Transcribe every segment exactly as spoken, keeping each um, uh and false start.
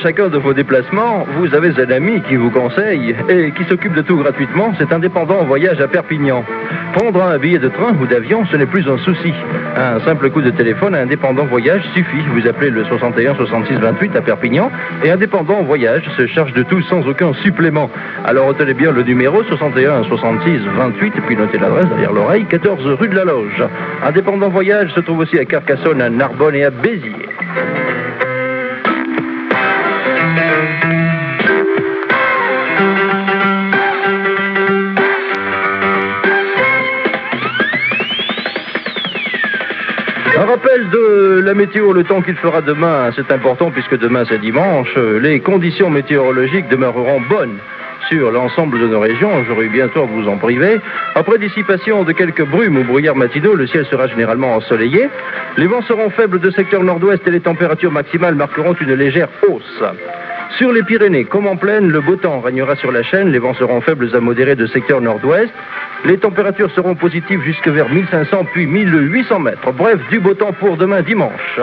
chacun de vos déplacements, vous avez un ami qui vous conseille et qui s'occupe de tout gratuitement. C'est Indépendant Voyage à Perpignan. Prendre un billet de train ou d'avion, ce n'est plus un souci. Un simple coup de téléphone à Indépendant Voyage suffit. Vous appelez le soixante et un soixante-six vingt-huit à Perpignan et Indépendant Voyage se charge de tout sans aucun supplément. Alors retenez bien le numéro soixante et un soixante-six vingt-huit et puis notez l'adresse derrière l'oreille, quatorze rue de la Loge. Indépendant Voyage se trouve aussi à Carcassonne, à Narbonne et à Béziers. Un rappel de la météo, le temps qu'il fera demain, c'est important puisque demain c'est dimanche. Les conditions météorologiques demeureront bonnes sur l'ensemble de nos régions. J'aurai eu bientôt à vous en priver. Après dissipation de quelques brumes ou brouillards matinaux, le ciel sera généralement ensoleillé. Les vents seront faibles de secteur nord-ouest et les températures maximales marqueront une légère hausse. Sur les Pyrénées, comme en plaine, le beau temps régnera sur la chaîne. Les vents seront faibles à modérés de secteur nord-ouest. Les températures seront positives jusque vers mille cinq cents puis mille huit cents mètres. Bref, du beau temps pour demain dimanche.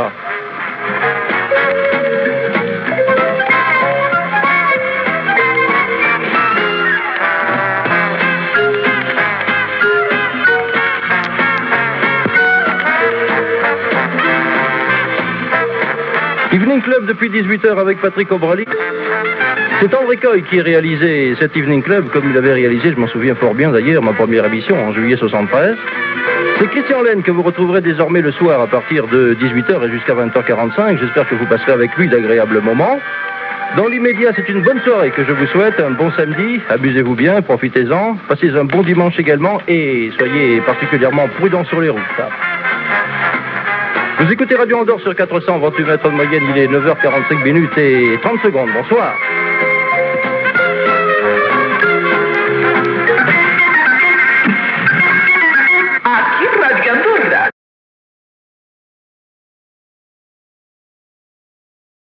Evening Club depuis dix-huit heures avec Patrick Obrali. C'est André Coy qui a réalisé cet Evening Club, comme il avait réalisé, je m'en souviens fort bien d'ailleurs, ma première émission en juillet soixante-treize. C'est Christian Laine que vous retrouverez désormais le soir à partir de dix-huit heures et jusqu'à vingt heures quarante-cinq. J'espère que vous passerez avec lui d'agréables moments. Dans l'immédiat, c'est une bonne soirée que je vous souhaite, un bon samedi, amusez-vous bien, profitez-en, passez un bon dimanche également et soyez particulièrement prudents sur les routes. Vous écoutez Radio Andorre sur quatre cent vingt-huit mètres de moyenne, il est neuf heures quarante-cinq minutes et trente secondes. Bonsoir.